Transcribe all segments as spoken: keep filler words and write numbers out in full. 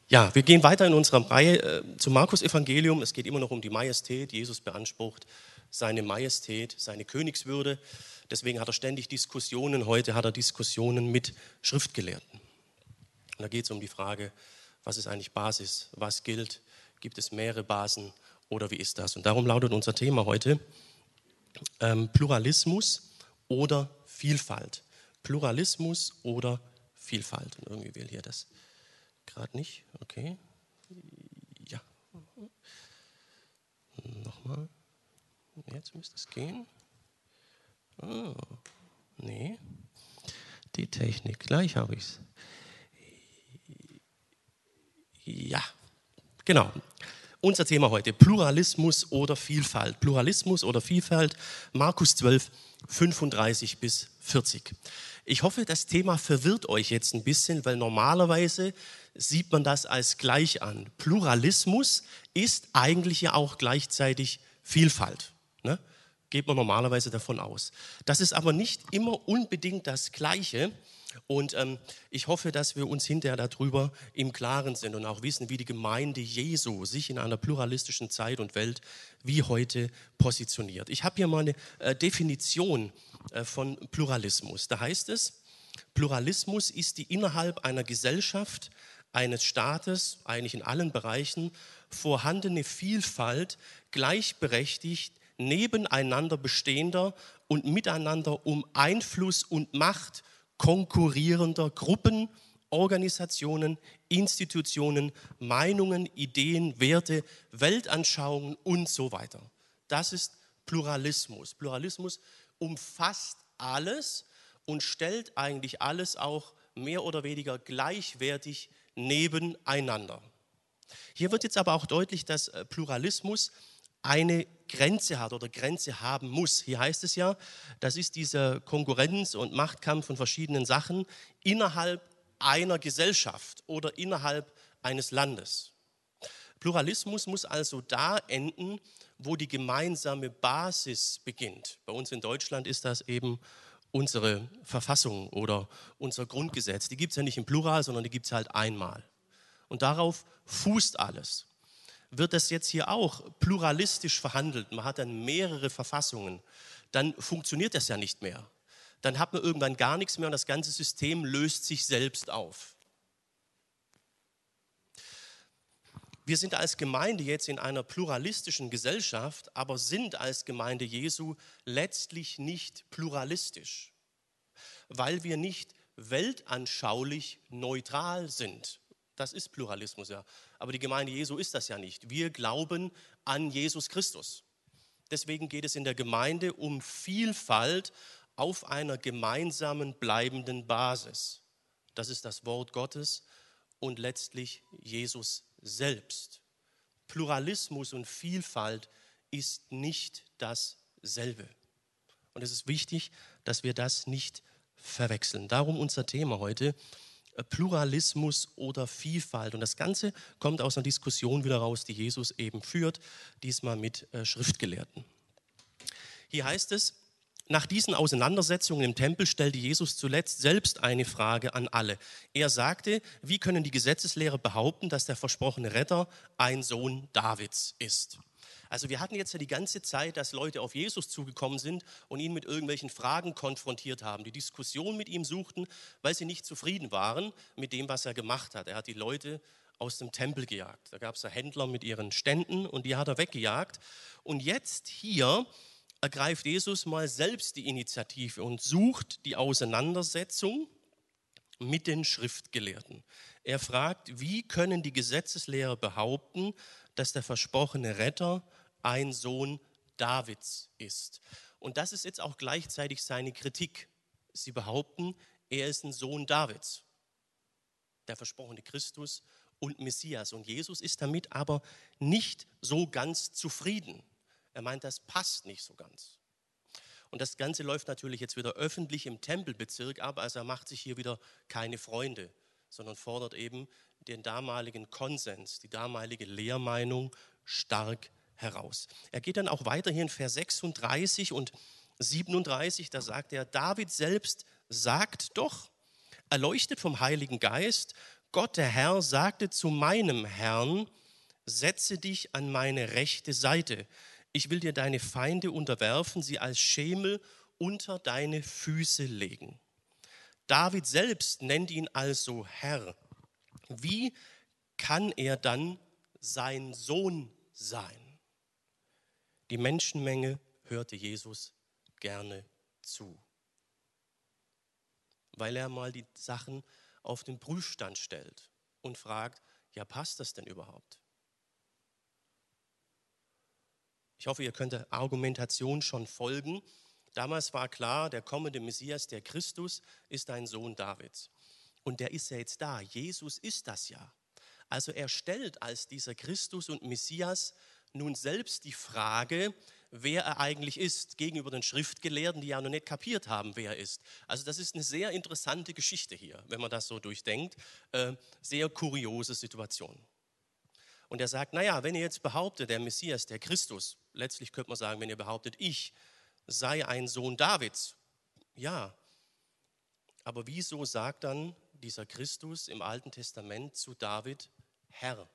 Ja, wir gehen weiter in unserer Reihe äh, zum Markus-Evangelium. Es geht immer noch um die Majestät. Jesus beansprucht seine Majestät, seine Königswürde. Deswegen hat er ständig Diskussionen. Heute hat er Diskussionen mit Schriftgelehrten. Und da geht es um die Frage, was ist eigentlich Basis, was gilt, gibt es mehrere Basen oder wie ist das? Und darum lautet unser Thema heute ähm, Pluralismus oder Vielfalt. Pluralismus oder Vielfalt. Und irgendwie will hier das gerade nicht. Okay. Ja. Nochmal. Jetzt müsste es gehen. Oh. Nee. Die Technik. Gleich habe ich es. Ja. Genau. Unser Thema heute, Pluralismus oder Vielfalt. Pluralismus oder Vielfalt, Markus zwölf, fünfunddreißig bis vierzig. Ich hoffe, das Thema verwirrt euch jetzt ein bisschen, weil normalerweise sieht man das als gleich an. Pluralismus ist eigentlich ja auch gleichzeitig Vielfalt. Ne? Geht man normalerweise davon aus. Das ist aber nicht immer unbedingt das Gleiche. Und ähm, ich hoffe, dass wir uns hinterher darüber im Klaren sind und auch wissen, wie die Gemeinde Jesu sich in einer pluralistischen Zeit und Welt wie heute positioniert. Ich habe hier mal eine äh, Definition äh, von Pluralismus. Da heißt es, Pluralismus ist die innerhalb einer Gesellschaft, eines Staates, eigentlich in allen Bereichen, vorhandene Vielfalt gleichberechtigt, nebeneinander bestehender und miteinander um Einfluss und Macht konkurrierender Gruppen, Organisationen, Institutionen, Meinungen, Ideen, Werte, Weltanschauungen und so weiter. Das ist Pluralismus. Pluralismus umfasst alles und stellt eigentlich alles auch mehr oder weniger gleichwertig nebeneinander. Hier wird jetzt aber auch deutlich, dass Pluralismus eine Grenze hat oder Grenze haben muss. Hier heißt es ja, das ist dieser Konkurrenz- und Machtkampf von verschiedenen Sachen innerhalb einer Gesellschaft oder innerhalb eines Landes. Pluralismus muss also da enden, wo die gemeinsame Basis beginnt. Bei uns in Deutschland ist das eben unsere Verfassung oder unser Grundgesetz. Die gibt es ja nicht im Plural, sondern die gibt es halt einmal. Und darauf fußt alles. Wird das jetzt hier auch pluralistisch verhandelt, man hat dann mehrere Verfassungen, dann funktioniert das ja nicht mehr. Dann hat man irgendwann gar nichts mehr und das ganze System löst sich selbst auf. Wir sind als Gemeinde jetzt in einer pluralistischen Gesellschaft, aber sind als Gemeinde Jesu letztlich nicht pluralistisch, weil wir nicht weltanschaulich neutral sind. Das ist Pluralismus, ja. Aber die Gemeinde Jesu ist das ja nicht. Wir glauben an Jesus Christus. Deswegen geht es in der Gemeinde um Vielfalt auf einer gemeinsamen bleibenden Basis. Das ist das Wort Gottes und letztlich Jesus selbst. Pluralismus und Vielfalt ist nicht dasselbe. Und es ist wichtig, dass wir das nicht verwechseln. Darum unser Thema heute. Pluralismus oder Vielfalt. Und das Ganze kommt aus einer Diskussion wieder raus, die Jesus eben führt, diesmal mit äh, Schriftgelehrten. Hier heißt es, nach diesen Auseinandersetzungen im Tempel stellte Jesus zuletzt selbst eine Frage an alle. Er sagte, wie können die Gesetzeslehrer behaupten, dass der versprochene Retter ein Sohn Davids ist? Also wir hatten jetzt ja die ganze Zeit, dass Leute auf Jesus zugekommen sind und ihn mit irgendwelchen Fragen konfrontiert haben, die Diskussion mit ihm suchten, weil sie nicht zufrieden waren mit dem, was er gemacht hat. Er hat die Leute aus dem Tempel gejagt. Da gab es ja Händler mit ihren Ständen und die hat er weggejagt. Und jetzt hier ergreift Jesus mal selbst die Initiative und sucht die Auseinandersetzung mit den Schriftgelehrten. Er fragt, wie können die Gesetzeslehrer behaupten, dass der versprochene Retter ein Sohn Davids ist. Und das ist jetzt auch gleichzeitig seine Kritik. Sie behaupten, er ist ein Sohn Davids, der versprochene Christus und Messias. Und Jesus ist damit aber nicht so ganz zufrieden. Er meint, das passt nicht so ganz. Und das Ganze läuft natürlich jetzt wieder öffentlich im Tempelbezirk ab, also er macht sich hier wieder keine Freunde, sondern fordert eben den damaligen Konsens, die damalige Lehrmeinung stark heraus. Er geht dann auch weiter hier in Vers sechsunddreißig und siebenunddreißig, da sagt er, David selbst sagt doch, erleuchtet vom Heiligen Geist, Gott, der Herr, sagte zu meinem Herrn, setze dich an meine rechte Seite. Ich will dir deine Feinde unterwerfen, sie als Schemel unter deine Füße legen. David selbst nennt ihn also Herr. Wie kann er dann sein Sohn sein? Die Menschenmenge hörte Jesus gerne zu, weil er mal die Sachen auf den Prüfstand stellt und fragt, ja, passt das denn überhaupt? Ich hoffe, ihr könnt der Argumentation schon folgen. Damals war klar, der kommende Messias, der Christus, ist ein Sohn Davids. Und der ist ja jetzt da. Jesus ist das ja. Also er stellt als dieser Christus und Messias nun selbst die Frage, wer er eigentlich ist, gegenüber den Schriftgelehrten, die ja noch nicht kapiert haben, wer er ist. Also das ist eine sehr interessante Geschichte hier, wenn man das so durchdenkt. Äh, sehr kuriose Situation. Und er sagt, naja, wenn ihr jetzt behauptet, der Messias, der Christus, letztlich könnte man sagen, wenn ihr behauptet, ich sei ein Sohn Davids, ja, aber wieso sagt dann dieser Christus im Alten Testament zu David, Herr?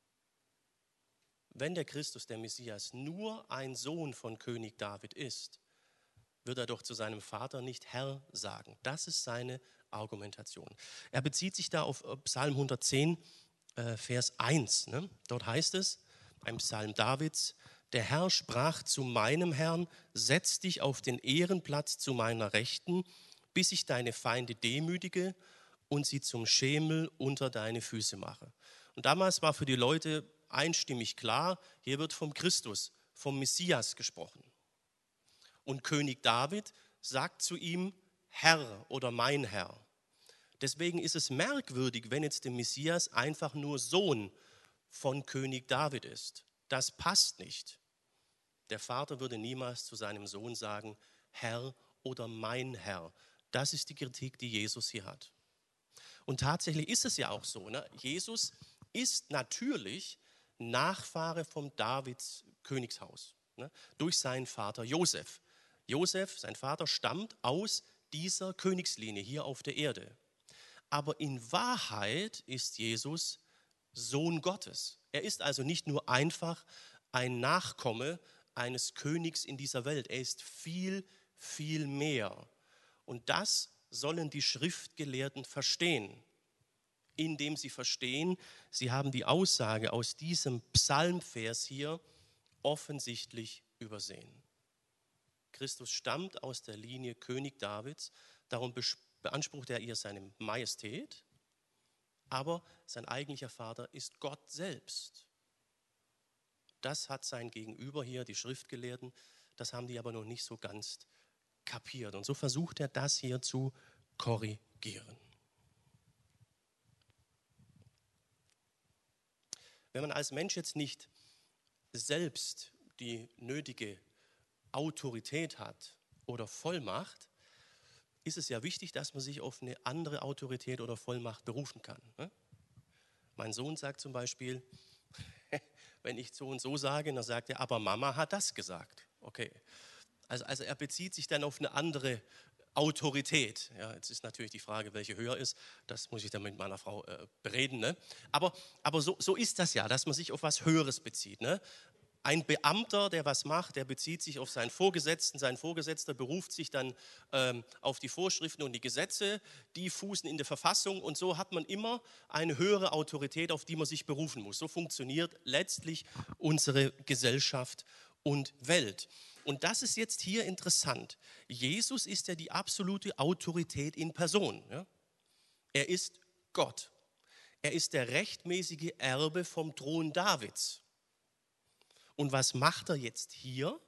Wenn der Christus, der Messias, nur ein Sohn von König David ist, wird er doch zu seinem Vater nicht Herr sagen. Das ist seine Argumentation. Er bezieht sich da auf Psalm hundertzehn, äh, Vers eins. Ne? Dort heißt es, ein Psalm Davids, der Herr sprach zu meinem Herrn, setz dich auf den Ehrenplatz zu meiner Rechten, bis ich deine Feinde demütige und sie zum Schemel unter deine Füße mache. Und damals war für die Leute einstimmig klar, hier wird vom Christus, vom Messias gesprochen. Und König David sagt zu ihm, Herr oder mein Herr. Deswegen ist es merkwürdig, wenn jetzt der Messias einfach nur Sohn von König David ist. Das passt nicht. Der Vater würde niemals zu seinem Sohn sagen, Herr oder mein Herr. Das ist die Kritik, die Jesus hier hat. Und tatsächlich ist es ja auch so. Ne? Jesus ist natürlich Nachfahre vom Davids Königshaus, ne? Durch seinen Vater Josef. Josef, sein Vater, stammt aus dieser Königslinie hier auf der Erde. Aber in Wahrheit ist Jesus Sohn Gottes. Er ist also nicht nur einfach ein Nachkomme eines Königs in dieser Welt. Er ist viel, viel mehr. Und das sollen die Schriftgelehrten verstehen, indem sie verstehen, sie haben die Aussage aus diesem Psalmvers hier offensichtlich übersehen. Christus stammt aus der Linie König Davids, darum beansprucht er ihr seine Majestät, aber sein eigentlicher Vater ist Gott selbst. Das hat sein Gegenüber hier, die Schriftgelehrten, das haben die aber noch nicht so ganz kapiert. Und so versucht er das hier zu korrigieren. Wenn man als Mensch jetzt nicht selbst die nötige Autorität hat oder Vollmacht, ist es ja wichtig, dass man sich auf eine andere Autorität oder Vollmacht berufen kann. Ne? Mein Sohn sagt zum Beispiel, wenn ich so und so sage, dann sagt er, aber Mama hat das gesagt. Okay. Also, also er bezieht sich dann auf eine andere Autorität. Ja, jetzt ist natürlich die Frage, welche höher ist. Das muss ich dann mit meiner Frau äh, bereden. Ne? Aber, aber so, so ist das ja, dass man sich auf was Höheres bezieht. Ne? Ein Beamter, der was macht, der bezieht sich auf seinen Vorgesetzten. Sein Vorgesetzter beruft sich dann ähm, auf die Vorschriften und die Gesetze. Die fußen in der Verfassung. Und so hat man immer eine höhere Autorität, auf die man sich berufen muss. So funktioniert letztlich unsere Gesellschaft und Welt. Und das ist jetzt hier interessant. Jesus ist ja die absolute Autorität in Person. Ja? Er ist Gott. Er ist der rechtmäßige Erbe vom Thron Davids. Und was macht er jetzt hier?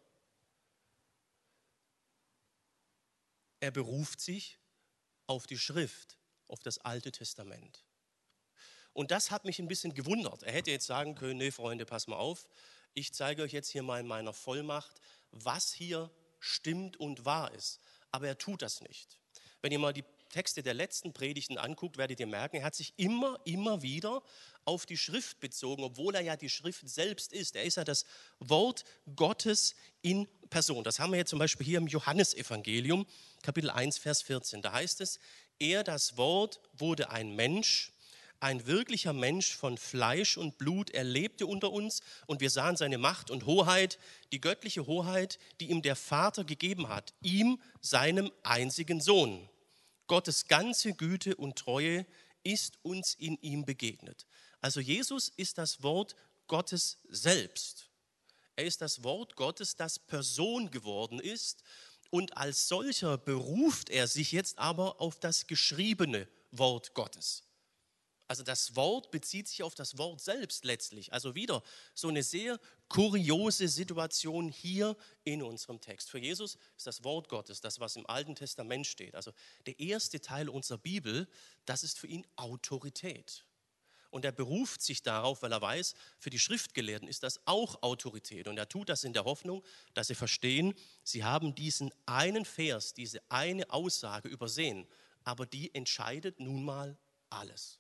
Er beruft sich auf die Schrift, auf das Alte Testament. Und das hat mich ein bisschen gewundert. Er hätte jetzt sagen können, nee, Freunde, pass mal auf, ich zeige euch jetzt hier mal in meiner Vollmacht, was hier stimmt und wahr ist. Aber er tut das nicht. Wenn ihr mal die Texte der letzten Predigten anguckt, werdet ihr merken, er hat sich immer, immer wieder auf die Schrift bezogen, obwohl er ja die Schrift selbst ist. Er ist ja das Wort Gottes in Person. Das haben wir jetzt zum Beispiel hier im Johannesevangelium, Kapitel eins, Vers vierzehn. Da heißt es, er, das Wort, wurde ein Mensch, ein wirklicher Mensch von Fleisch und Blut. Er lebte unter uns und wir sahen seine Macht und Hoheit, die göttliche Hoheit, die ihm der Vater gegeben hat, ihm, seinem einzigen Sohn. Gottes ganze Güte und Treue ist uns in ihm begegnet. Also Jesus ist das Wort Gottes selbst. Er ist das Wort Gottes, das Person geworden ist. Und als solcher beruft er sich jetzt aber auf das geschriebene Wort Gottes. Also das Wort bezieht sich auf das Wort selbst letztlich. Also wieder so eine sehr kuriose Situation hier in unserem Text. Für Jesus ist das Wort Gottes, das, was im Alten Testament steht, also der erste Teil unserer Bibel, das ist für ihn Autorität. Und er beruft sich darauf, weil er weiß, für die Schriftgelehrten ist das auch Autorität. Und er tut das in der Hoffnung, dass sie verstehen, sie haben diesen einen Vers, diese eine Aussage übersehen. Aber die entscheidet nun mal alles.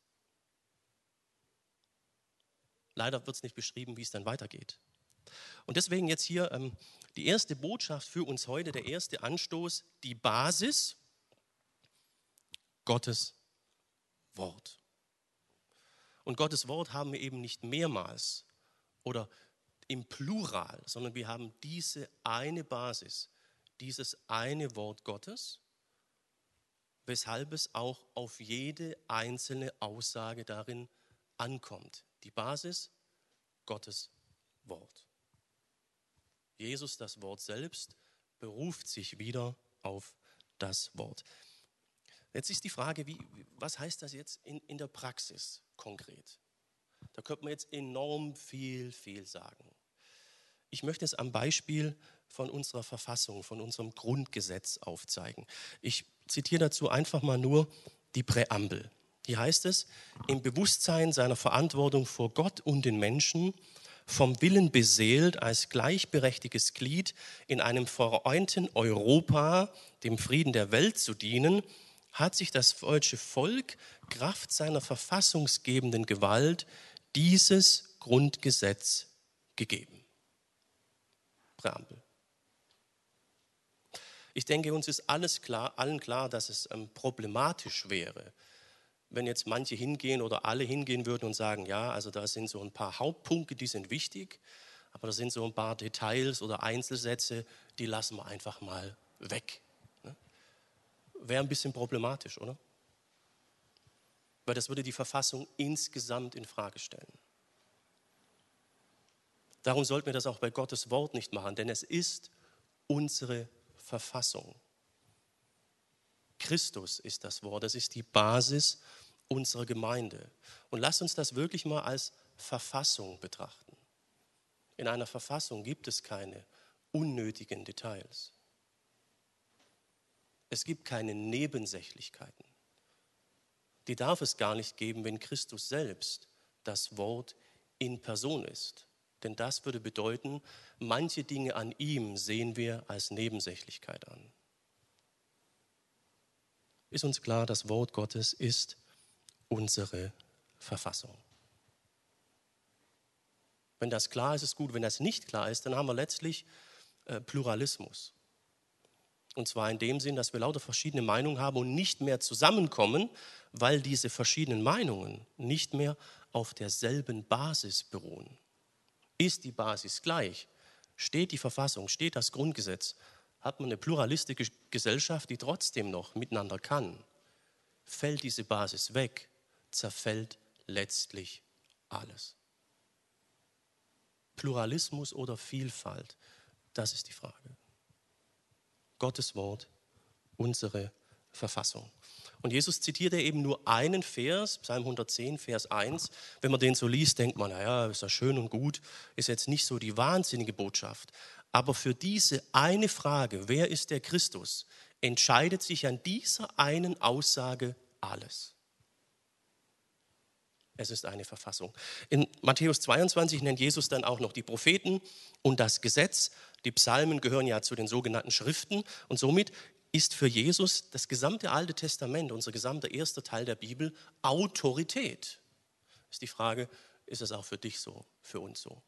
Leider wird es nicht beschrieben, wie es dann weitergeht. Und deswegen jetzt hier ähm, die erste Botschaft für uns heute, der erste Anstoß, die Basis, Gottes Wort. Und Gottes Wort haben wir eben nicht mehrmals oder im Plural, sondern wir haben diese eine Basis, dieses eine Wort Gottes, weshalb es auch auf jede einzelne Aussage darin ankommt. Die Basis, Gottes Wort. Jesus, das Wort selbst, beruft sich wieder auf das Wort. Jetzt ist die Frage, wie, was heißt das jetzt in, in der Praxis konkret? Da könnte man jetzt enorm viel, viel sagen. Ich möchte es am Beispiel von unserer Verfassung, von unserem Grundgesetz aufzeigen. Ich zitiere dazu einfach mal nur die Präambel. Hier heißt es, im Bewusstsein seiner Verantwortung vor Gott und den Menschen, vom Willen beseelt, als gleichberechtigtes Glied in einem vereinten Europa, dem Frieden der Welt zu dienen, hat sich das deutsche Volk Kraft seiner verfassungsgebenden Gewalt dieses Grundgesetz gegeben. Präambel. Ich denke, uns ist alles klar, allen klar, dass es ähm, problematisch wäre, wenn jetzt manche hingehen oder alle hingehen würden und sagen, ja, also da sind so ein paar Hauptpunkte, die sind wichtig, aber da sind so ein paar Details oder Einzelsätze, die lassen wir einfach mal weg. Ne? Wäre ein bisschen problematisch, oder? Weil das würde die Verfassung insgesamt in Frage stellen. Darum sollten wir das auch bei Gottes Wort nicht machen, denn es ist unsere Verfassung. Christus ist das Wort, das ist die Basis unserer Gemeinde. Und lasst uns das wirklich mal als Verfassung betrachten. In einer Verfassung gibt es keine unnötigen Details. Es gibt keine Nebensächlichkeiten. Die darf es gar nicht geben, wenn Christus selbst das Wort in Person ist. Denn das würde bedeuten, manche Dinge an ihm sehen wir als Nebensächlichkeit an. Ist uns klar, das Wort Gottes ist unsere Verfassung. Wenn das klar ist, ist gut. Wenn das nicht klar ist, dann haben wir letztlich äh, Pluralismus. Und zwar in dem Sinn, dass wir lauter verschiedene Meinungen haben und nicht mehr zusammenkommen, weil diese verschiedenen Meinungen nicht mehr auf derselben Basis beruhen. Ist die Basis gleich? Steht die Verfassung, steht das Grundgesetz? Hat man eine pluralistische Gesellschaft, die trotzdem noch miteinander kann? Fällt diese Basis weg, zerfällt letztlich alles. Pluralismus oder Vielfalt, das ist die Frage. Gottes Wort, unsere Verfassung. Und Jesus zitiert ja eben nur einen Vers, Psalm hundertzehn, Vers eins. Wenn man den so liest, denkt man, naja, ist ja schön und gut, ist jetzt nicht so die wahnsinnige Botschaft. Aber für diese eine Frage, wer ist der Christus, entscheidet sich an dieser einen Aussage alles. Es ist eine Verfassung. In Matthäus zweiundzwanzig nennt Jesus dann auch noch die Propheten und das Gesetz. Die Psalmen gehören ja zu den sogenannten Schriften und somit ist für Jesus das gesamte Alte Testament, unser gesamter erster Teil der Bibel, Autorität. Ist die Frage, ist es auch für dich so, für uns so?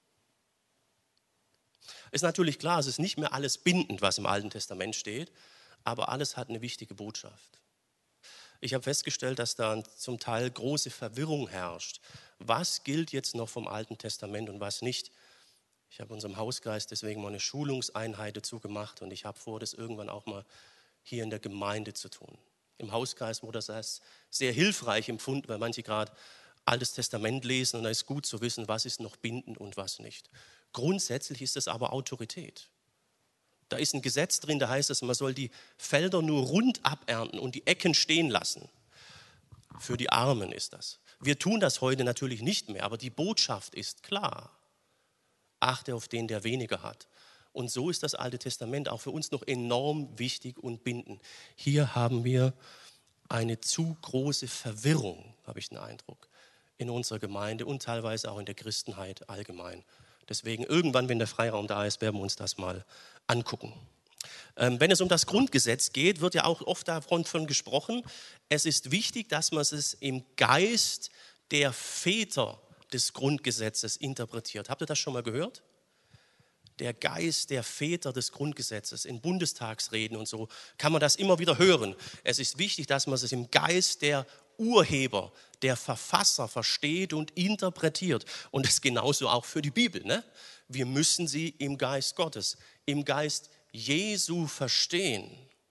Ist natürlich klar, es ist nicht mehr alles bindend, was im Alten Testament steht, aber alles hat eine wichtige Botschaft. Ich habe festgestellt, dass da zum Teil große Verwirrung herrscht. Was gilt jetzt noch vom Alten Testament und was nicht? Ich habe unserem Hauskreis deswegen mal eine Schulungseinheit dazu gemacht und ich habe vor, das irgendwann auch mal hier in der Gemeinde zu tun. Im Hauskreis wurde das als sehr hilfreich empfunden, weil manche gerade Altes Testament lesen und da ist gut zu wissen, was ist noch bindend und was nicht. Grundsätzlich ist es aber Autorität. Da ist ein Gesetz drin, da heißt es, man soll die Felder nur rund abernten und die Ecken stehen lassen. Für die Armen ist das. Wir tun das heute natürlich nicht mehr, aber die Botschaft ist klar. Achte auf den, der weniger hat. Und so ist das Alte Testament auch für uns noch enorm wichtig und bindend. Hier haben wir eine zu große Verwirrung, habe ich den Eindruck, in unserer Gemeinde und teilweise auch in der Christenheit allgemein. Deswegen irgendwann, wenn der Freiraum da ist, werden wir uns das mal angucken. Ähm, wenn es um das Grundgesetz geht, wird ja auch oft davon gesprochen, es ist wichtig, dass man es im Geist der Väter des Grundgesetzes interpretiert. Habt ihr das schon mal gehört? Der Geist der Väter des Grundgesetzes, in Bundestagsreden und so, kann man das immer wieder hören. Es ist wichtig, dass man es im Geist der Urheber, der Verfasser versteht und interpretiert. Und das ist genauso auch für die Bibel. Ne? Wir müssen sie im Geist Gottes, im Geist Jesu verstehen.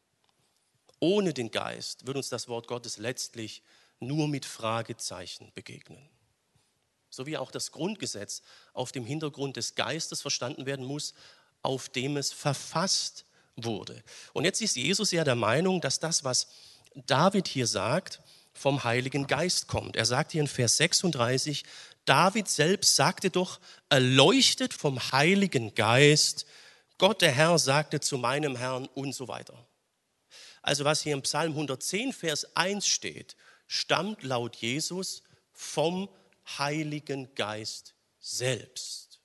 Ohne den Geist wird uns das Wort Gottes letztlich nur mit Fragezeichen begegnen. So wie auch das Grundgesetz auf dem Hintergrund des Geistes verstanden werden muss, auf dem es verfasst wurde. Und jetzt ist Jesus ja der Meinung, dass das, was David hier sagt, vom Heiligen Geist kommt. Er sagt hier in Vers sechsunddreißig, David selbst sagte doch, erleuchtet vom Heiligen Geist, Gott der Herr sagte zu meinem Herrn und so weiter. Also was hier im Psalm hundertzehn, Vers eins steht, stammt laut Jesus vom Heiligen Geist selbst.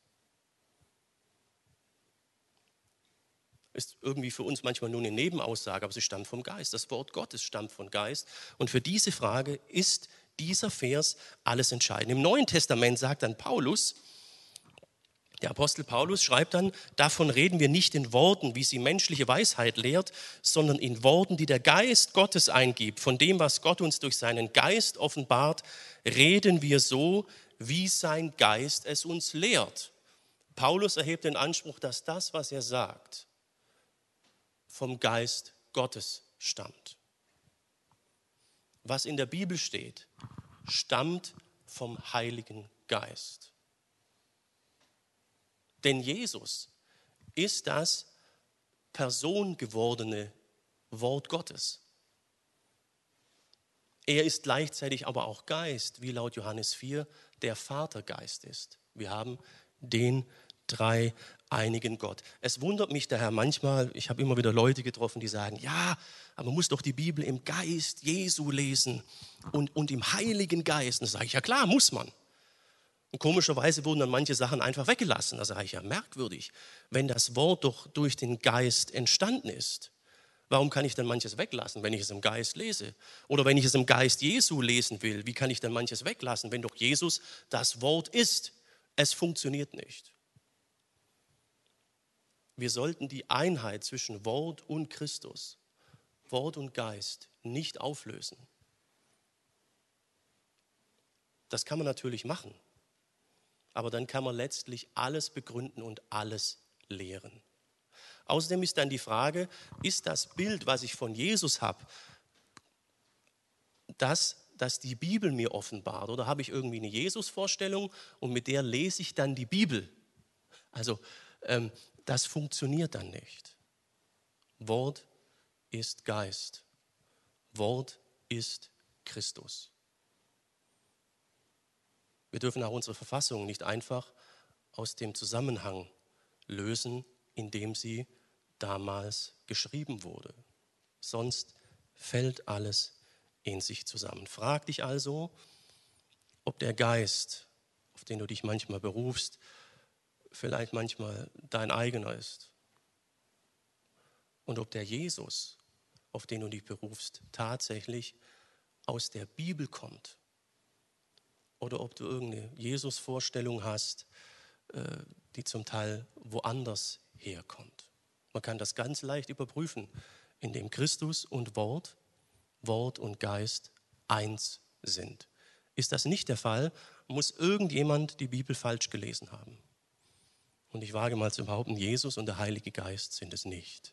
Ist irgendwie für uns manchmal nur eine Nebenaussage, aber sie stammt vom Geist. Das Wort Gottes stammt vom Geist. Und für diese Frage ist dieser Vers alles entscheidend. Im Neuen Testament sagt dann Paulus, der Apostel Paulus schreibt dann, davon reden wir nicht in Worten, wie sie menschliche Weisheit lehrt, sondern in Worten, die der Geist Gottes eingibt. Von dem, was Gott uns durch seinen Geist offenbart, reden wir so, wie sein Geist es uns lehrt. Paulus erhebt den Anspruch, dass das, was er sagt, vom Geist Gottes stammt. Was in der Bibel steht, stammt vom Heiligen Geist. Denn Jesus ist das persongewordene Wort Gottes. Er ist gleichzeitig aber auch Geist, wie laut Johannes vier der Vatergeist ist. Wir haben den dreieinigen Gott. Es wundert mich daher manchmal, ich habe immer wieder Leute getroffen, die sagen, ja, aber man muss doch die Bibel im Geist Jesu lesen und, und im Heiligen Geist. Und da sage ich, ja klar, muss man. Und komischerweise wurden dann manche Sachen einfach weggelassen. Da sage ich, ja, merkwürdig, wenn das Wort doch durch den Geist entstanden ist. Warum kann ich dann manches weglassen, wenn ich es im Geist lese? Oder wenn ich es im Geist Jesu lesen will, wie kann ich dann manches weglassen, wenn doch Jesus das Wort ist? Es funktioniert nicht. Wir sollten die Einheit zwischen Wort und Christus, Wort und Geist nicht auflösen. Das kann man natürlich machen. Aber dann kann man letztlich alles begründen und alles lehren. Außerdem ist dann die Frage, ist das Bild, was ich von Jesus habe, das, das die Bibel mir offenbart? Oder habe ich irgendwie eine Jesus-Vorstellung und mit der lese ich dann die Bibel? Also ähm, das funktioniert dann nicht. Wort ist Geist. Wort ist Christus. Wir dürfen auch unsere Verfassung nicht einfach aus dem Zusammenhang lösen, in dem sie damals geschrieben wurde. Sonst fällt alles in sich zusammen. Frag dich also, ob der Geist, auf den du dich manchmal berufst, vielleicht manchmal dein eigener ist. Und ob der Jesus, auf den du dich berufst, tatsächlich aus der Bibel kommt. Oder ob du irgendeine Jesus-Vorstellung hast, die zum Teil woanders herkommt. Man kann das ganz leicht überprüfen, indem Christus und Wort Wort und Geist eins sind. Ist das nicht der Fall, muss irgendjemand die Bibel falsch gelesen haben. Und ich wage mal zu behaupten, Jesus und der Heilige Geist sind es nicht.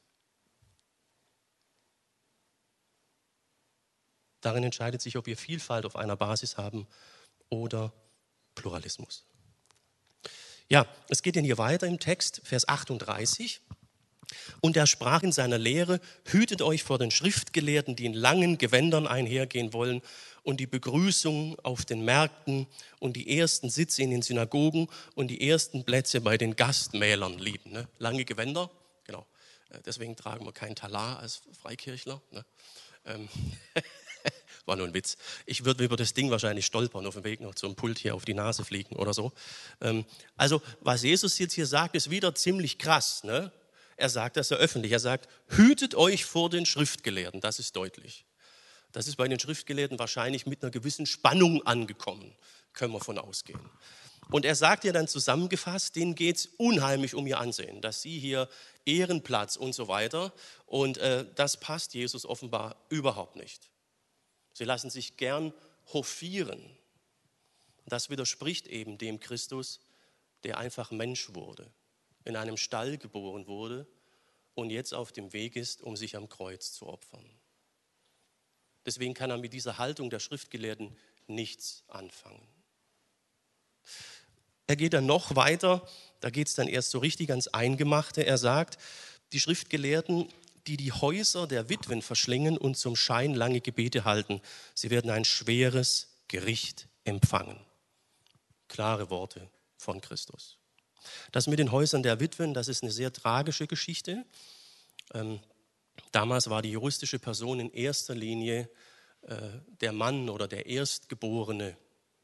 Darin entscheidet sich, ob wir Vielfalt auf einer Basis haben oder Pluralismus. Ja, es geht denn hier weiter im Text, Vers achtunddreißig. Und er sprach in seiner Lehre, hütet euch vor den Schriftgelehrten, die in langen Gewändern einhergehen wollen und die Begrüßung auf den Märkten und die ersten Sitze in den Synagogen und die ersten Plätze bei den Gastmählern lieben. Ne? Lange Gewänder, genau. Deswegen tragen wir keinen Talar als Freikirchler. Ne? Ähm War nur ein Witz. Ich würde über das Ding wahrscheinlich stolpern, auf dem Weg noch zum Pult hier auf die Nase fliegen oder so. Ähm, also was Jesus jetzt hier sagt, ist wieder ziemlich krass. Ne? Er sagt das ja öffentlich. Er sagt, hütet euch vor den Schriftgelehrten. Das ist deutlich. Das ist bei den Schriftgelehrten wahrscheinlich mit einer gewissen Spannung angekommen. Können wir von ausgehen. Und er sagt ja dann zusammengefasst, denen geht es unheimlich um ihr Ansehen, dass sie hier Ehrenplatz und so weiter. Und äh, das passt Jesus offenbar überhaupt nicht. Sie lassen sich gern hofieren. Das widerspricht eben dem Christus, der einfach Mensch wurde, in einem Stall geboren wurde und jetzt auf dem Weg ist, um sich am Kreuz zu opfern. Deswegen kann er mit dieser Haltung der Schriftgelehrten nichts anfangen. Er geht dann noch weiter, da geht es dann erst so richtig ans Eingemachte. Er sagt, die Schriftgelehrten, die die Häuser der Witwen verschlingen und zum Schein lange Gebete halten, sie werden ein schweres Gericht empfangen. Klare Worte von Christus. Das mit den Häusern der Witwen, das ist eine sehr tragische Geschichte. Ähm, damals war die juristische Person in erster Linie äh, der Mann oder der Erstgeborene.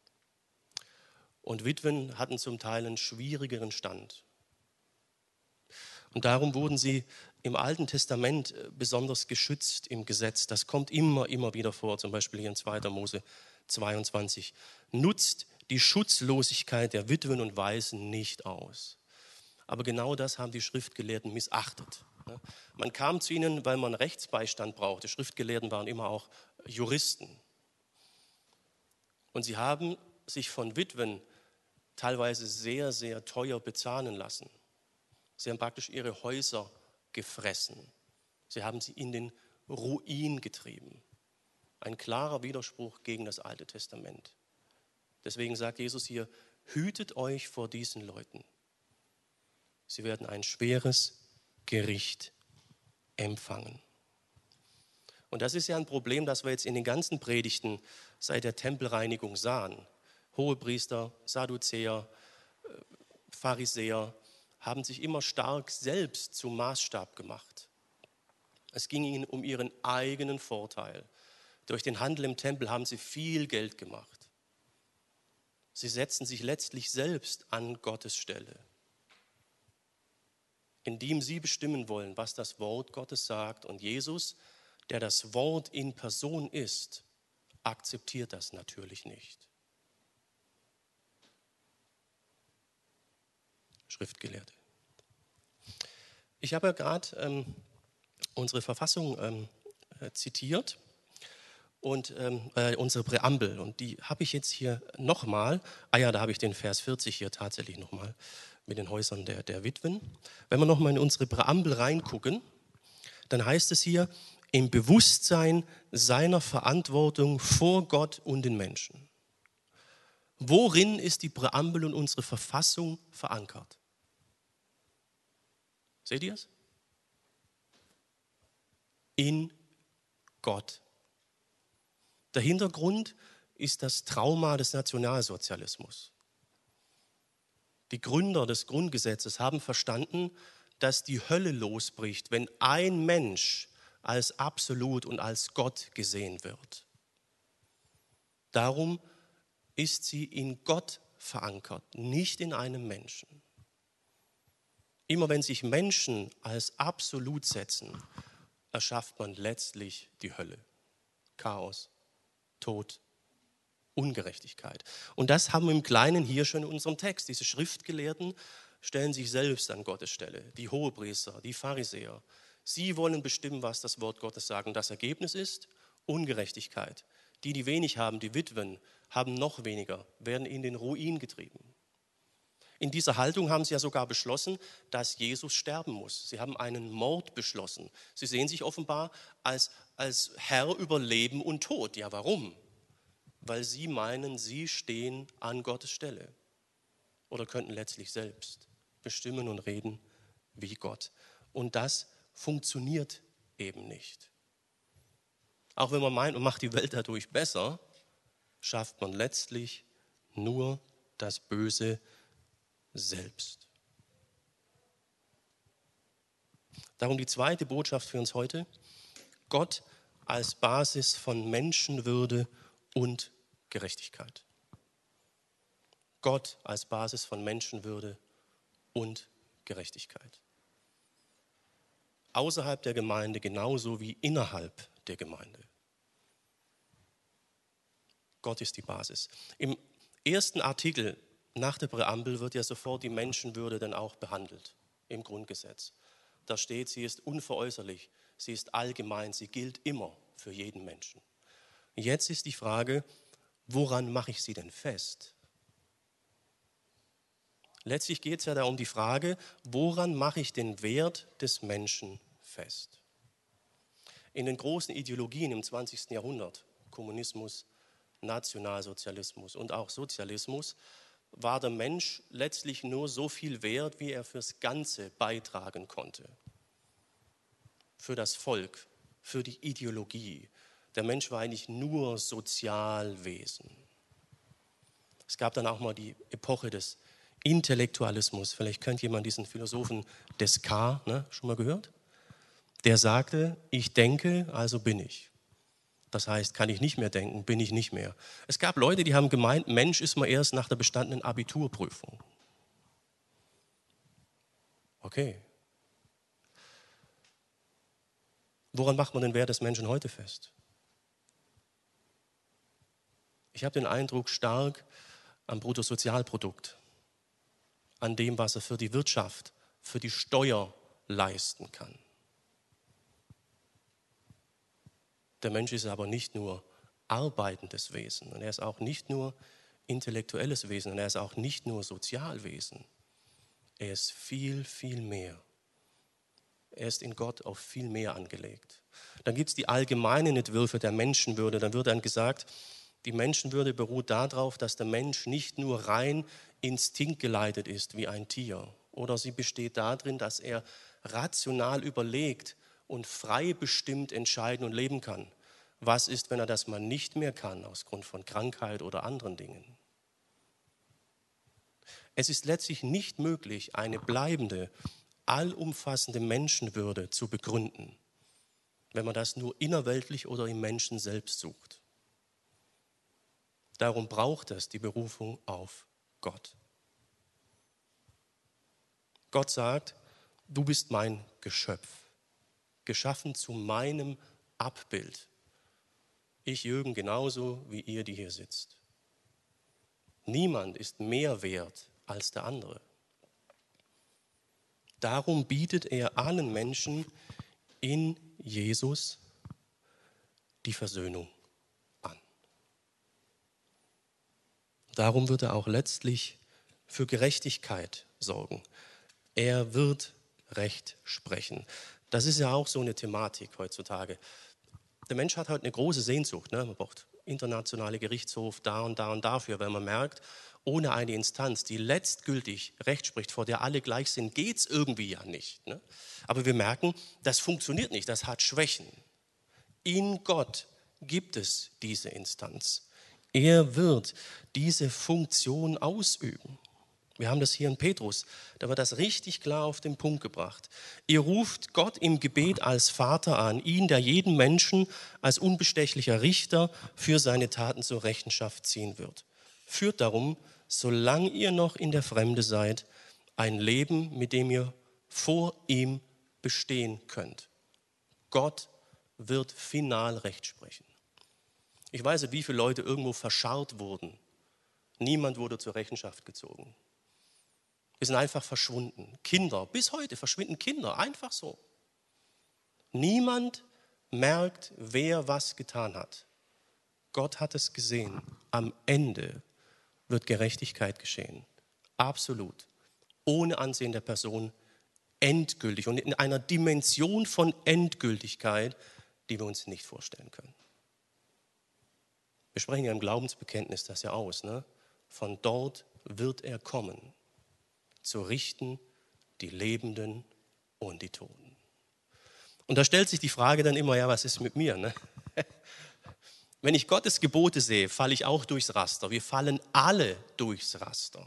Und Witwen hatten zum Teil einen schwierigeren Stand. Und darum wurden sie im Alten Testament besonders geschützt im Gesetz. Das kommt immer, immer wieder vor, zum Beispiel hier in zweiter Mose zweiundzwanzig. Nutzt die Schutzlosigkeit der Witwen und Waisen nicht aus. Aber genau das haben die Schriftgelehrten missachtet. Man kam zu ihnen, weil man Rechtsbeistand brauchte. Schriftgelehrten waren immer auch Juristen. Und sie haben sich von Witwen teilweise sehr, sehr teuer bezahlen lassen. Sie haben praktisch ihre Häuser gefressen. Sie haben sie in den Ruin getrieben. Ein klarer Widerspruch gegen das Alte Testament. Deswegen sagt Jesus hier, hütet euch vor diesen Leuten. Sie werden ein schweres Gericht empfangen. Und das ist ja ein Problem, das wir jetzt in den ganzen Predigten seit der Tempelreinigung sahen. Hohepriester, Sadduzäer, Pharisäer haben sich immer stark selbst zum Maßstab gemacht. Es ging ihnen um ihren eigenen Vorteil. Durch den Handel im Tempel haben sie viel Geld gemacht. Sie setzten sich letztlich selbst an Gottes Stelle, indem sie bestimmen wollen, was das Wort Gottes sagt. Und Jesus, der das Wort in Person ist, akzeptiert das natürlich nicht. Schriftgelehrte. Ich habe ja gerade ähm, unsere Verfassung ähm, äh, zitiert und ähm, äh, unsere Präambel. Und die habe ich jetzt hier nochmal. Ah ja, da habe ich den Vers vierzig hier tatsächlich nochmal mit den Häusern der, der Witwen. Wenn wir nochmal in unsere Präambel reingucken, dann heißt es hier, im Bewusstsein seiner Verantwortung vor Gott und den Menschen. Worin ist die Präambel und unsere Verfassung verankert? Seht ihr es? In Gott. Der Hintergrund ist das Trauma des Nationalsozialismus. Die Gründer des Grundgesetzes haben verstanden, dass die Hölle losbricht, wenn ein Mensch als absolut und als Gott gesehen wird. Darum ist sie in Gott verankert, nicht in einem Menschen. Immer wenn sich Menschen als absolut setzen, erschafft man letztlich die Hölle. Chaos, Tod, Ungerechtigkeit. Und das haben wir im Kleinen hier schon in unserem Text. Diese Schriftgelehrten stellen sich selbst an Gottes Stelle. Die Hohepriester, die Pharisäer. Sie wollen bestimmen, was das Wort Gottes sagt. Und das Ergebnis ist Ungerechtigkeit. Die, die wenig haben, die Witwen, haben noch weniger, werden in den Ruin getrieben. In dieser Haltung haben sie ja sogar beschlossen, dass Jesus sterben muss. Sie haben einen Mord beschlossen. Sie sehen sich offenbar als, als Herr über Leben und Tod. Ja, warum? Weil sie meinen, sie stehen an Gottes Stelle oder könnten letztlich selbst bestimmen und reden wie Gott. Und das funktioniert eben nicht. Auch wenn man meint, man macht die Welt dadurch besser, schafft man letztlich nur das Böse selbst. Darum die zweite Botschaft für uns heute: Gott als Basis von Menschenwürde und Gerechtigkeit. Gott als Basis von Menschenwürde und Gerechtigkeit. Außerhalb der Gemeinde genauso wie innerhalb der Gemeinde. Gott ist die Basis. Im ersten Artikel nach der Präambel wird ja sofort die Menschenwürde dann auch behandelt im Grundgesetz. Da steht, sie ist unveräußerlich, sie ist allgemein, sie gilt immer für jeden Menschen. Jetzt ist die Frage, woran mache ich sie denn fest? Letztlich geht es ja da um die Frage, woran mache ich den Wert des Menschen fest? In den großen Ideologien im zwanzigsten Jahrhundert, Kommunismus, Nationalsozialismus und auch Sozialismus, war der Mensch letztlich nur so viel wert, wie er fürs Ganze beitragen konnte. Für das Volk, für die Ideologie. Der Mensch war eigentlich nur Sozialwesen. Es gab dann auch mal die Epoche des Intellektualismus. Vielleicht kennt jemand diesen Philosophen Descartes, ne, schon mal gehört? Der sagte, ich denke, also bin ich. Das heißt, kann ich nicht mehr denken, bin ich nicht mehr. Es gab Leute, die haben gemeint, Mensch ist man erst nach der bestandenen Abiturprüfung. Okay. Woran macht man den Wert des Menschen heute fest? Ich habe den Eindruck stark am Bruttosozialprodukt, an dem, was er für die Wirtschaft, für die Steuer leisten kann. Der Mensch ist aber nicht nur arbeitendes Wesen und er ist auch nicht nur intellektuelles Wesen und er ist auch nicht nur Sozialwesen. Er ist viel, viel mehr. Er ist in Gott auf viel mehr angelegt. Dann gibt es die allgemeinen Entwürfe der Menschenwürde. Dann wird dann gesagt, die Menschenwürde beruht darauf, dass der Mensch nicht nur rein instinktgeleitet ist wie ein Tier. Oder sie besteht darin, dass er rational überlegt und frei bestimmt entscheiden und leben kann. Was ist, wenn er das mal nicht mehr kann, aus Grund von Krankheit oder anderen Dingen? Es ist letztlich nicht möglich, eine bleibende, allumfassende Menschenwürde zu begründen, wenn man das nur innerweltlich oder im Menschen selbst sucht. Darum braucht es die Berufung auf Gott. Gott sagt, du bist mein Geschöpf, geschaffen zu meinem Abbild. Ich, Jürgen, genauso wie ihr, die hier sitzt. Niemand ist mehr wert als der andere. Darum bietet er allen Menschen in Jesus die Versöhnung an. Darum wird er auch letztlich für Gerechtigkeit sorgen. Er wird Recht sprechen. Das ist ja auch so eine Thematik heutzutage. Der Mensch hat halt eine große Sehnsucht. Ne? Man braucht internationale Gerichtshof da und da und dafür, weil man merkt, ohne eine Instanz, die letztgültig Recht spricht, vor der alle gleich sind, geht es irgendwie ja nicht. Ne? Aber wir merken, das funktioniert nicht, das hat Schwächen. In Gott gibt es diese Instanz. Er wird diese Funktion ausüben. Wir haben das hier in Petrus, da wird das richtig klar auf den Punkt gebracht. Ihr ruft Gott im Gebet als Vater an, ihn, der jeden Menschen als unbestechlicher Richter für seine Taten zur Rechenschaft ziehen wird. Führt darum, solange ihr noch in der Fremde seid, ein Leben, mit dem ihr vor ihm bestehen könnt. Gott wird final Recht sprechen. Ich weiß nicht, wie viele Leute irgendwo verscharrt wurden. Niemand wurde zur Rechenschaft gezogen. Wir sind einfach verschwunden. Kinder, bis heute verschwinden Kinder, einfach so. Niemand merkt, wer was getan hat. Gott hat es gesehen. Am Ende wird Gerechtigkeit geschehen. Absolut. Ohne Ansehen der Person. Endgültig und in einer Dimension von Endgültigkeit, die wir uns nicht vorstellen können. Wir sprechen ja im Glaubensbekenntnis das ja aus. Ne? Von dort wird er kommen, zu richten die Lebenden und die Toten. Und da stellt sich die Frage dann immer, ja, was ist mit mir? Ne? Wenn ich Gottes Gebote sehe, falle ich auch durchs Raster. Wir fallen alle durchs Raster.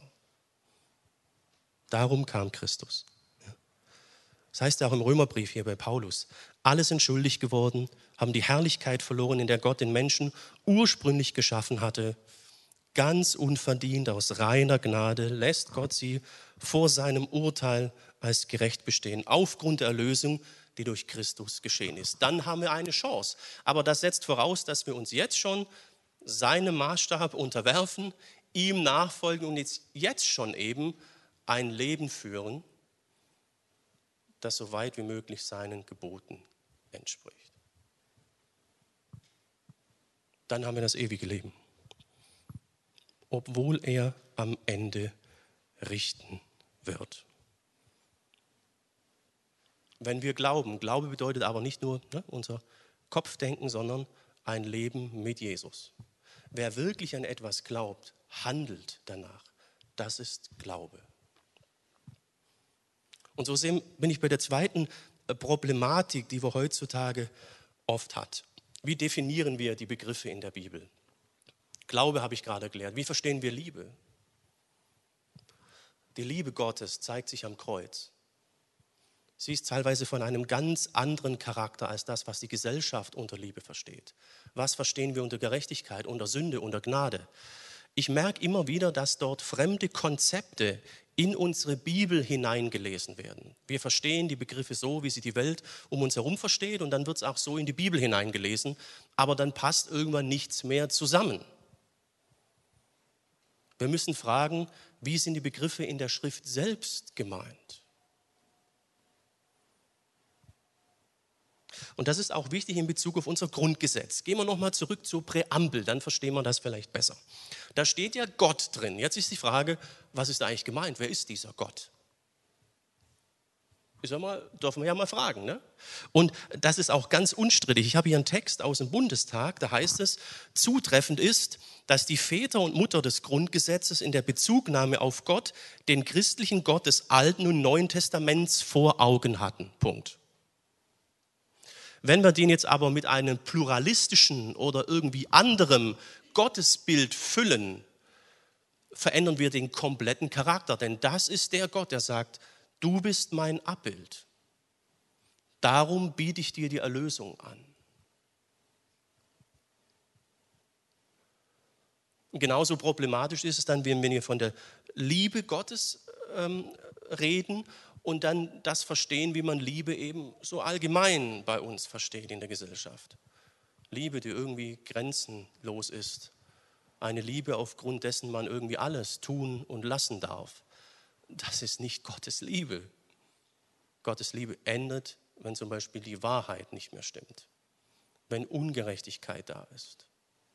Darum kam Christus. Das heißt ja auch im Römerbrief hier bei Paulus, alle sind schuldig geworden, haben die Herrlichkeit verloren, in der Gott den Menschen ursprünglich geschaffen hatte. Ganz unverdient, aus reiner Gnade, lässt Gott sie vor seinem Urteil als gerecht bestehen, aufgrund der Erlösung, die durch Christus geschehen ist. Dann haben wir eine Chance. Aber das setzt voraus, dass wir uns jetzt schon seinem Maßstab unterwerfen, ihm nachfolgen und jetzt, jetzt schon eben ein Leben führen, das so weit wie möglich seinen Geboten entspricht. Dann haben wir das ewige Leben, obwohl er am Ende richten wird. Wenn wir glauben, Glaube bedeutet aber nicht nur ne, unser Kopfdenken, sondern ein Leben mit Jesus. Wer wirklich an etwas glaubt, handelt danach. Das ist Glaube. Und so bin ich bei der zweiten Problematik, die wir heutzutage oft hat. Wie definieren wir die Begriffe in der Bibel? Glaube habe ich gerade erklärt. Wie verstehen wir Liebe? Die Liebe Gottes zeigt sich am Kreuz. Sie ist teilweise von einem ganz anderen Charakter als das, was die Gesellschaft unter Liebe versteht. Was verstehen wir unter Gerechtigkeit, unter Sünde, unter Gnade? Ich merke immer wieder, dass dort fremde Konzepte in unsere Bibel hineingelesen werden. Wir verstehen die Begriffe so, wie sie die Welt um uns herum versteht, und dann wird es auch so in die Bibel hineingelesen, aber dann passt irgendwann nichts mehr zusammen. Wir müssen fragen, wie sind die Begriffe in der Schrift selbst gemeint? Und das ist auch wichtig in Bezug auf unser Grundgesetz. Gehen wir nochmal zurück zur Präambel, dann verstehen wir das vielleicht besser. Da steht ja Gott drin. Jetzt ist die Frage, was ist da eigentlich gemeint? Wer ist dieser Gott? Ist ja mal, dürfen wir ja mal fragen. Ne? Und das ist auch ganz unstrittig. Ich habe hier einen Text aus dem Bundestag, da heißt es, zutreffend ist, dass die Väter und Mutter des Grundgesetzes in der Bezugnahme auf Gott den christlichen Gott des Alten und Neuen Testaments vor Augen hatten. Punkt. Wenn wir den jetzt aber mit einem pluralistischen oder irgendwie anderem Gottesbild füllen, verändern wir den kompletten Charakter. Denn das ist der Gott, der sagt, du bist mein Abbild. Darum biete ich dir die Erlösung an. Genauso problematisch ist es dann, wenn wir von der Liebe Gottes ähm, reden und dann das verstehen, wie man Liebe eben so allgemein bei uns versteht in der Gesellschaft. Liebe, die irgendwie grenzenlos ist. Eine Liebe, aufgrund dessen man irgendwie alles tun und lassen darf. Das ist nicht Gottes Liebe. Gottes Liebe endet, wenn zum Beispiel die Wahrheit nicht mehr stimmt. Wenn Ungerechtigkeit da ist.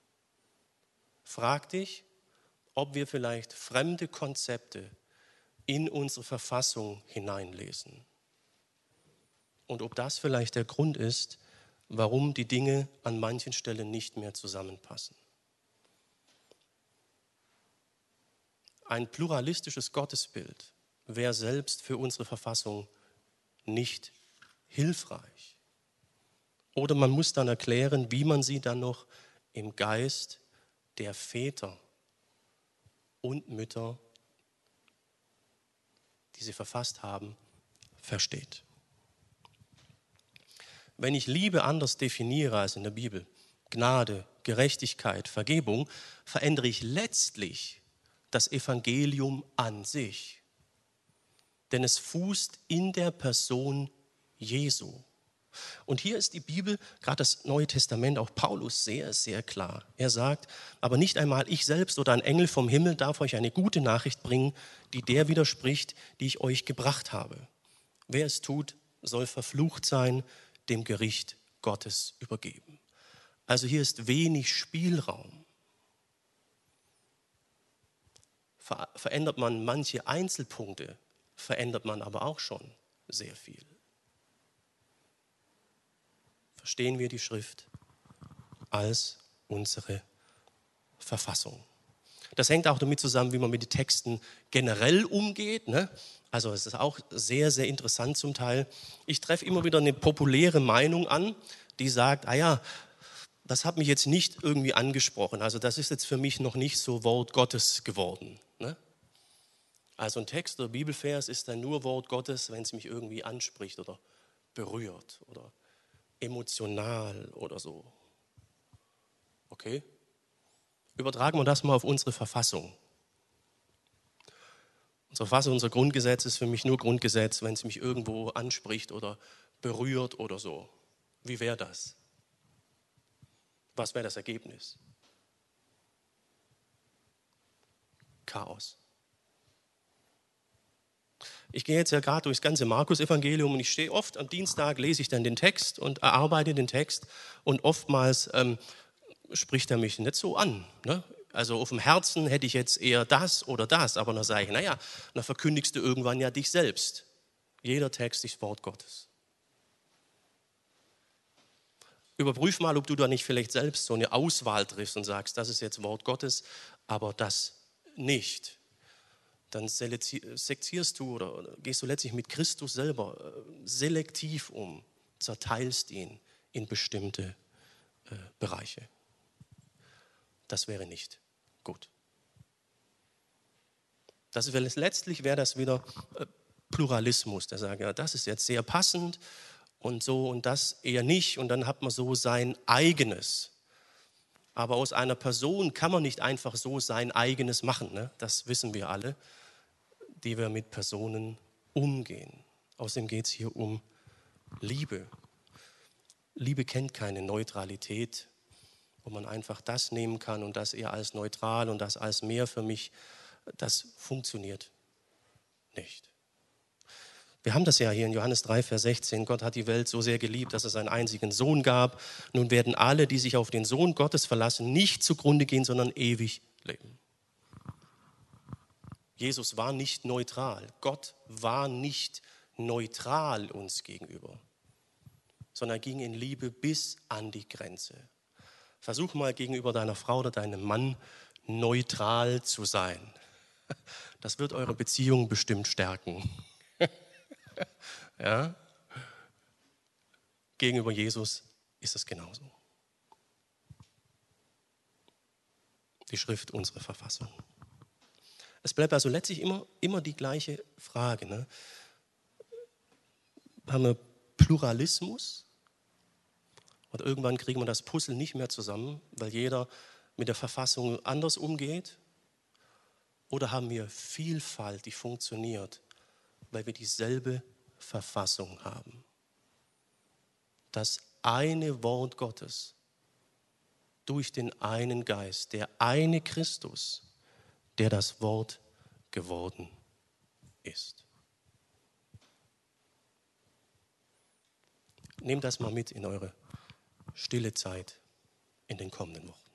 Frag dich, ob wir vielleicht fremde Konzepte in unsere Verfassung hineinlesen. Und ob das vielleicht der Grund ist, warum die Dinge an manchen Stellen nicht mehr zusammenpassen. Ein pluralistisches Gottesbild wäre selbst für unsere Verfassung nicht hilfreich. Oder man muss dann erklären, wie man sie dann noch im Geist der Väter und Mütter, die sie verfasst haben, versteht. Wenn ich Liebe anders definiere als in der Bibel, Gnade, Gerechtigkeit, Vergebung, verändere ich letztlich das Evangelium an sich. Denn es fußt in der Person Jesu. Und hier ist die Bibel, gerade das Neue Testament, auch Paulus sehr, sehr klar. Er sagt, aber nicht einmal ich selbst oder ein Engel vom Himmel darf euch eine gute Nachricht bringen, die der widerspricht, die ich euch gebracht habe. Wer es tut, soll verflucht sein dem Gericht Gottes übergeben. Also hier ist wenig Spielraum. Ver- verändert man manche Einzelpunkte, verändert man aber auch schon sehr viel. Verstehen wir die Schrift als unsere Verfassung. Das hängt auch damit zusammen, wie man mit den Texten generell umgeht. Ne? Also es ist auch sehr, sehr interessant zum Teil. Ich treffe immer wieder eine populäre Meinung an, die sagt, ah ja, das hat mich jetzt nicht irgendwie angesprochen. Also das ist jetzt für mich noch nicht so Wort Gottes geworden. Ne? Also ein Text oder Bibelvers ist dann nur Wort Gottes, wenn es mich irgendwie anspricht oder berührt oder emotional oder so. Okay? Übertragen wir das mal auf unsere Verfassung. Unsere Verfassung, unser Grundgesetz ist für mich nur Grundgesetz, wenn es mich irgendwo anspricht oder berührt oder so. Wie wäre das? Was wäre das Ergebnis? Chaos. Ich gehe jetzt ja gerade durchs ganze Markus-Evangelium und ich stehe oft am Dienstag, lese ich dann den Text und erarbeite den Text und oftmals ähm, spricht er mich nicht so an. Ne? Also auf dem Herzen hätte ich jetzt eher das oder das, aber dann sage ich, naja, dann verkündigst du irgendwann ja dich selbst. Jeder Text ist Wort Gottes. Überprüf mal, ob du da nicht vielleicht selbst so eine Auswahl triffst und sagst, das ist jetzt Wort Gottes, aber das nicht. Dann selektierst du oder gehst du letztlich mit Christus selber selektiv um, zerteilst ihn in bestimmte äh, Bereiche. Das wäre nicht gut. Das wäre, letztlich wäre das wieder äh, Pluralismus, der sagt, ja, das ist jetzt sehr passend und so und das eher nicht und dann hat man so sein eigenes. Aber aus einer Person kann man nicht einfach so sein eigenes machen, ne? Das wissen wir alle, die wir mit Personen umgehen. Außerdem geht es hier um Liebe. Liebe kennt keine Neutralität, wo man einfach das nehmen kann und das eher als neutral und das als mehr für mich. Das funktioniert nicht. Wir haben das ja hier in Johannes drei, Vers sechzehn. Gott hat die Welt so sehr geliebt, dass es seinen einzigen Sohn gab. Nun werden alle, die sich auf den Sohn Gottes verlassen, nicht zugrunde gehen, sondern ewig leben. Jesus war nicht neutral. Gott war nicht neutral uns gegenüber, sondern er ging in Liebe bis an die Grenze. Versuch mal gegenüber deiner Frau oder deinem Mann neutral zu sein. Das wird eure Beziehung bestimmt stärken. Ja? Gegenüber Jesus ist es genauso. Die Schrift, unsere Verfassung. Es bleibt also letztlich immer, immer die gleiche Frage. Ne? Haben wir Pluralismus? Und irgendwann kriegen wir das Puzzle nicht mehr zusammen, weil jeder mit der Verfassung anders umgeht? Oder haben wir Vielfalt, die funktioniert, weil wir dieselbe Verfassung haben? Das eine Wort Gottes durch den einen Geist, der eine Christus, der das Wort geworden ist. Nehmt das mal mit in eure stille Zeit in den kommenden Wochen.